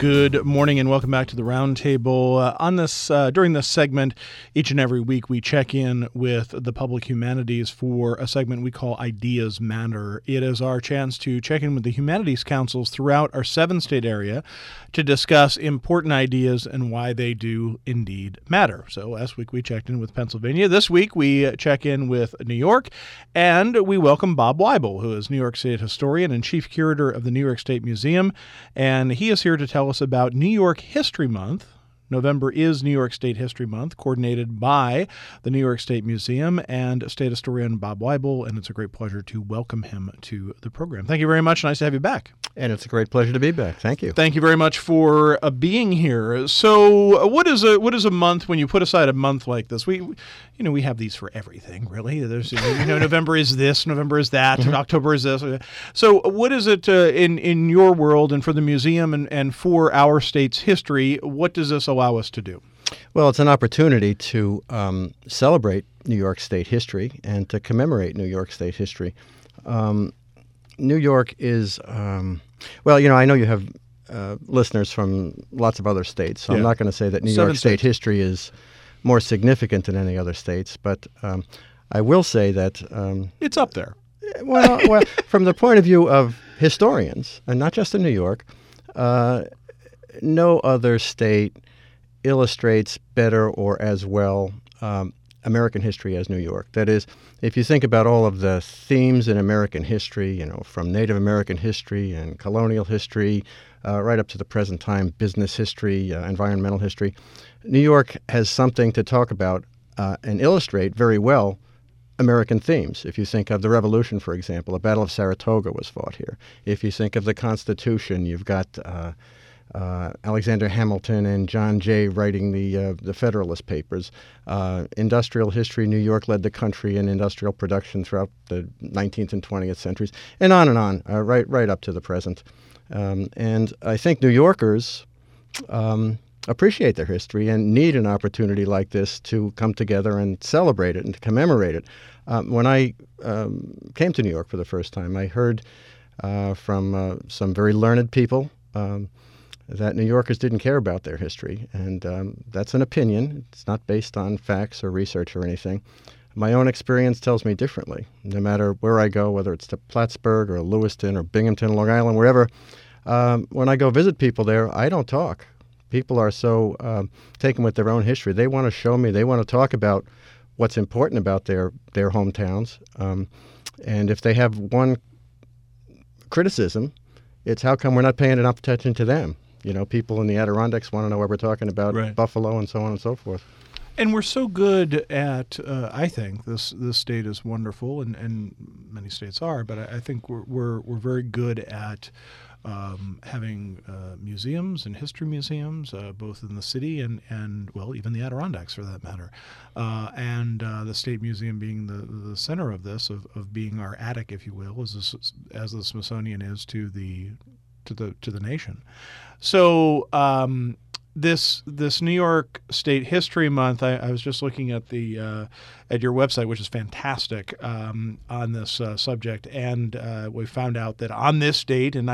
Good morning and welcome back to the Roundtable. During this segment, each and every week we check in with the public humanities for a segment we call Ideas Matter. It is our chance to check in with the humanities councils throughout our 7-state area to discuss important ideas and why they do indeed matter. So last week we checked in with Pennsylvania. This week we check in with New York, and we welcome Bob Weibel, who is New York State historian and chief curator of the New York State Museum, and he is here to tell us about New York History Month. November is New York State History Month, coordinated by the New York State Museum and state historian Bob Weibel, and it's a great pleasure to welcome him to the program. Thank you very much. Nice to have you back. And it's a great pleasure to be back. Thank you. Thank you very much for being here. So, what is a month when you put aside a month like this? We have these for everything, really. There's November is this, November is that, October is this. So, what is it in your world and for the museum and for our state's history? What does this allow us to do? Well, it's an opportunity to celebrate New York State history and to commemorate New York State history. New York is, I know you have listeners from lots of other states, so I'm not going to say that New York State history is more significant than any other states, but I will say that it's up there. Well, from the point of view of historians, and not just in New York, no other state illustrates better or as well American history as New York. That is, if you think about all of the themes in American history, from Native American history and colonial history, right up to the present time, business history, environmental history, New York has something to talk about and illustrate very well American themes. If you think of the Revolution, for example, the Battle of Saratoga was fought here. If you think of the Constitution, you've got Alexander Hamilton and John Jay writing the Federalist Papers. Industrial history, New York led the country in industrial production throughout the 19th and 20th centuries, and on, right up to the present. And I think New Yorkers appreciate their history and need an opportunity like this to come together and celebrate it and to commemorate it. When I came to New York for the first time, I heard from some very learned people that New Yorkers didn't care about their history, and that's an opinion. It's not based on facts or research or anything. My own experience tells me differently. No matter where I go, whether it's to Plattsburgh or Lewiston or Binghamton, Long Island, wherever, when I go visit people there, I don't talk. People are so taken with their own history. They want to show me. They want to talk about what's important about their hometowns. And if they have one criticism, it's how come we're not paying enough attention to them? People in the Adirondacks want to know what we're talking about, right. Buffalo and so on and so forth. And we're so good at, I think, this state is wonderful, and many states are, but I think we're very good at having museums and history museums, both in the city and even the Adirondacks for that matter, and the State Museum being the center of this, of being our attic, if you will, as the Smithsonian is to the nation. So this New York State History Month, I was just looking at at your website, which is fantastic on this subject, and we found out that on this date in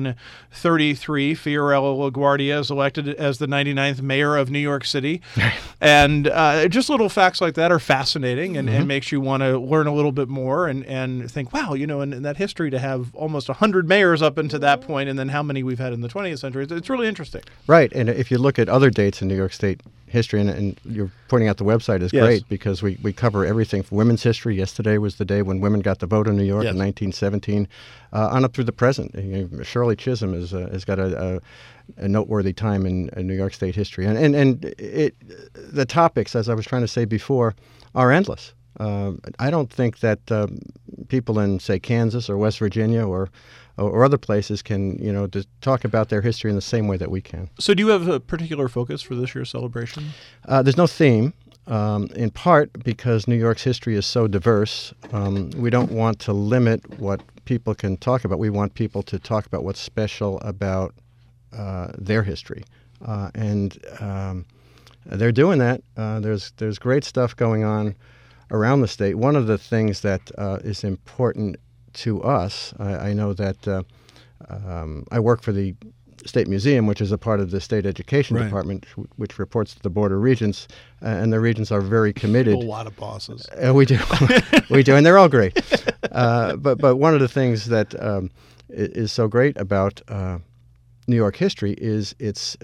1933, Fiorello LaGuardia is elected as the 99th mayor of New York City, and just little facts like that are fascinating and makes you want to learn a little bit more and think, wow, in that history to have almost 100 mayors up until that point, and then how many we've had in the 20th century, it's really interesting. Right, and if you look at other dates in New York State history, and you're pointing out the website is great because we cover everything from women's history. Yesterday was the day when women got the vote in New York in 1917, on up through the present. Shirley Chisholm has got a noteworthy time in New York State history, and the topics, as I was trying to say before, are endless. I don't think that people in, say, Kansas or West Virginia or other places can, to talk about their history in the same way that we can. So do you have a particular focus for this year's celebration? There's no theme, in part because New York's history is so diverse. We don't want to limit what people can talk about. We want people to talk about what's special about their history. And they're doing that. There's great stuff going on around the state. One of the things that is important to us, I know that I work for the State Museum, which is a part of the State Education Right. Department, which reports to the Board of Regents, and the Regents are very committed. A lot of bosses. We do, we do, and they're all great. But one of the things that is so great about New York history is it's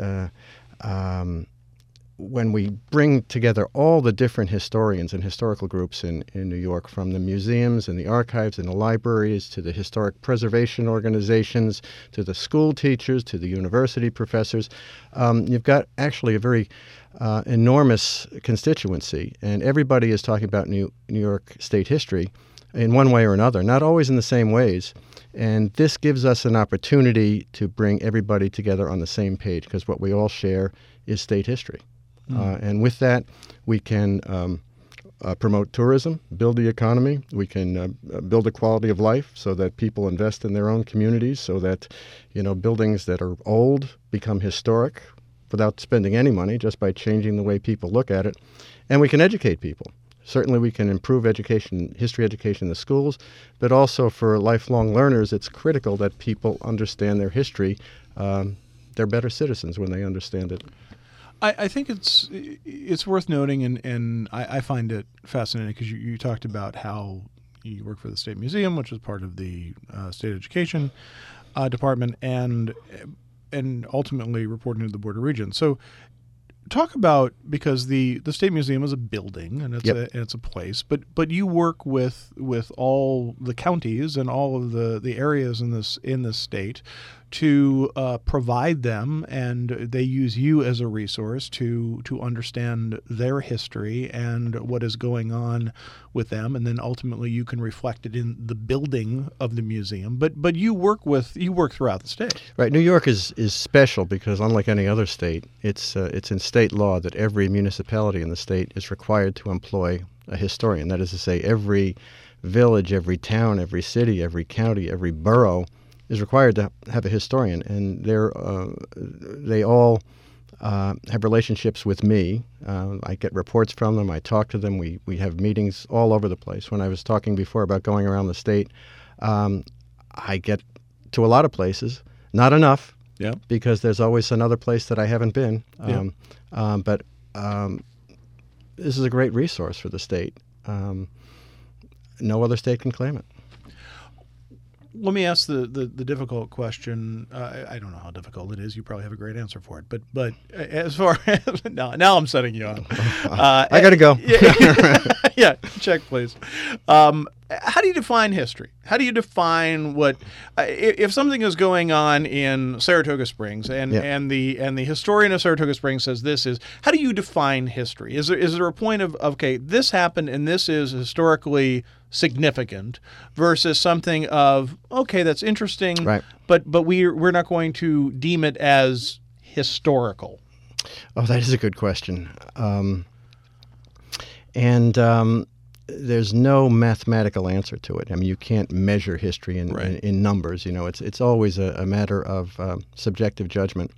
when we bring together all the different historians and historical groups in New York, from the museums and the archives and the libraries to the historic preservation organizations to the school teachers to the university professors, you've got actually a very enormous constituency, and everybody is talking about New York state history in one way or another, not always in the same ways. And this gives us an opportunity to bring everybody together on the same page, because what we all share is state history. And with that, we can promote tourism, build the economy. We can build a quality of life so that people invest in their own communities, so that, buildings that are old become historic without spending any money, just by changing the way people look at it. And we can educate people. Certainly we can improve education, history education in the schools, but also for lifelong learners, it's critical that people understand their history. They're better citizens when they understand it. I think it's worth noting, and I find it fascinating because you talked about how you work for the State Museum, which is part of the State Education Department, and ultimately reporting to the Board of Regents. So talk about, because the State Museum is a building and it's a place, but you work with all the counties and all of the areas in this state to provide them, and they use you as a resource to understand their history and what is going on with them, and then ultimately you can reflect it in the building of the museum. But you work throughout the state. Right. New York is special because, unlike any other state, it's in state law that every municipality in the state is required to employ a historian. That is to say, every village, every town, every city, every county, every borough is required to have a historian, and they all have relationships with me. I get reports from them. I talk to them. We have meetings all over the place. When I was talking before about going around the state, I get to a lot of places, not enough, because there's always another place that I haven't been. But this is a great resource for the state. No other state can claim it. Let me ask the difficult question. I don't know how difficult it is. You probably have a great answer for it. But as far as now I'm setting you up. I got to go. Yeah, check please. How do you define history? How do you define what if something is going on in Saratoga Springs and the historian of Saratoga Springs says this is? How do you define history? Is there a point of okay, this happened and this is historically significant versus something of okay, that's interesting, right, but we're not going to deem it as historical? Oh, that is a good question. There's no mathematical answer to it. I mean, you can't measure history in numbers. It's always a matter of subjective judgment.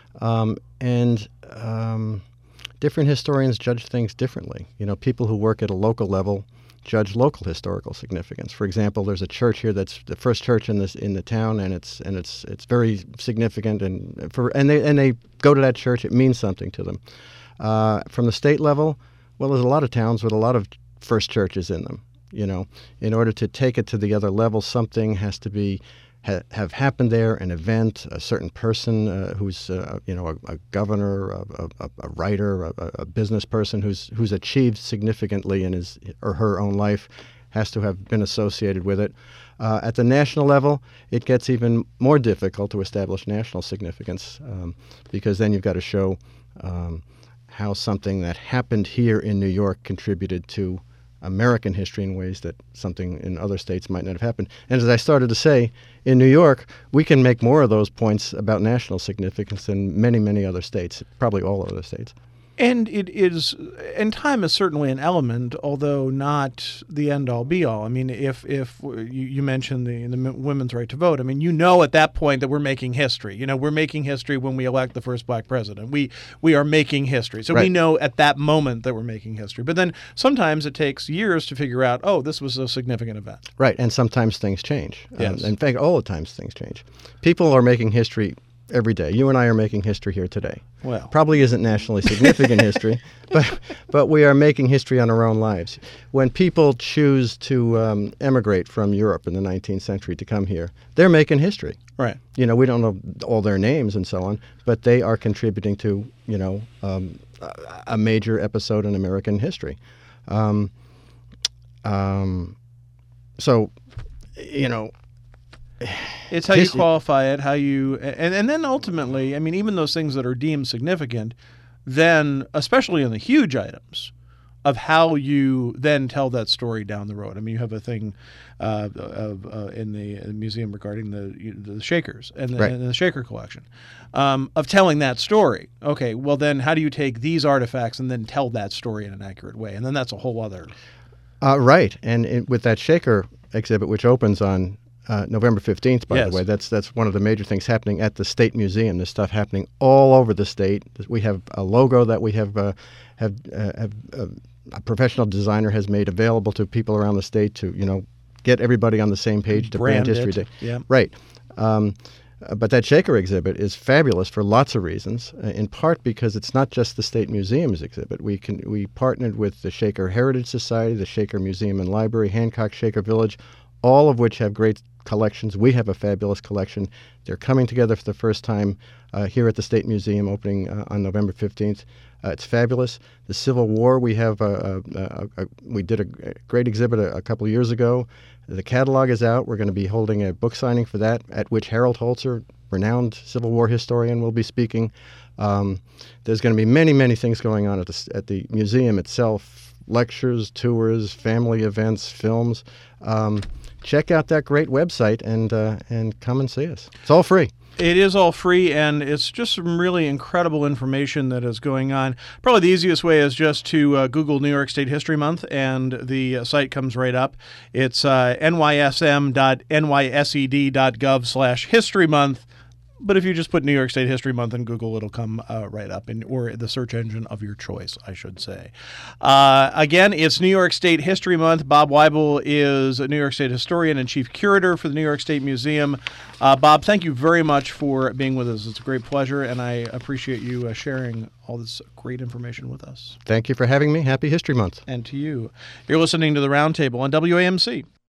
Different historians judge things differently. People who work at a local level judge local historical significance. For example, there's a church here that's the first church in the town, and it's very significant, and they go to that church. It means something to them. From the state level, well, there's a lot of towns with a lot of first churches in them. In order to take it to the other level, something has to be have happened there, an event, a certain person who's a governor, a writer, a business person who's achieved significantly in his or her own life has to have been associated with it. At the national level, it gets even more difficult to establish national significance because then you've got to show how something that happened here in New York contributed to American history in ways that something in other states might not have happened. And as I started to say, in New York, we can make more of those points about national significance than many, many other states, probably all other states. And it is, and time is certainly an element, although not the end-all, be-all. I mean, if you mentioned the women's right to vote, I mean, at that point that we're making history. We're making history when we elect the first black president. We are making history. So we know at that moment that we're making history. But then sometimes it takes years to figure out, this was a significant event. Right, and sometimes things change. Yes. In fact, all the times things change. People are making history every day. You and I are making history here today. Well, Probably isn't nationally significant history, but we are making history on our own lives. When people choose to emigrate from Europe in the 19th century to come here, they're making history. right. You know, we don't know all their names and so on, but they are contributing to, a major episode in American history. So, you know, It's how you qualify it, how you, and then ultimately, I mean, even those things that are deemed significant, then, especially in the huge items, of how you then tell that story down the road. I mean, you have a thing in the museum regarding the Shakers and Right. the Shaker collection, of telling that story. Okay, well then, how do you take these artifacts and then tell that story in an accurate way? And then that's a whole other. Right, and with that Shaker exhibit, which opens on November 15th, by Yes. the way, that's one of the major things happening at the State Museum. There's stuff happening all over the state. We have a logo that we have a professional designer has made available to people around the state to, get everybody on the same page to Brand History Day. Yeah. Right. But that Shaker exhibit is fabulous for lots of reasons, in part because it's not just the State Museum's exhibit. We partnered with the Shaker Heritage Society, the Shaker Museum and Library, Hancock Shaker Village, all of which have great collections. We have a fabulous collection. They're coming together for the first time here at the State Museum, opening on November 15th. It's fabulous. The Civil War, we have we did a great exhibit a couple of years ago. The catalog is out. We're going to be holding a book signing for that, at which Harold Holzer, renowned Civil War historian, will be speaking. There's going to be many, many things going on at the museum itself: lectures, tours, family events, films. Check out that great website and come and see us. It's all free. It is all free, and it's just some really incredible information that is going on. Probably the easiest way is just to Google New York State History Month, and the site comes right up. It's nysm.nysed.gov/History Month. But if you just put New York State History Month in Google, it'll come right up, or the search engine of your choice, I should say. Again, it's New York State History Month. Bob Weibel is a New York State historian and chief curator for the New York State Museum. Bob, thank you very much for being with us. It's a great pleasure, and I appreciate you sharing all this great information with us. Thank you for having me. Happy History Month. And to you. You're listening to The Roundtable on WAMC.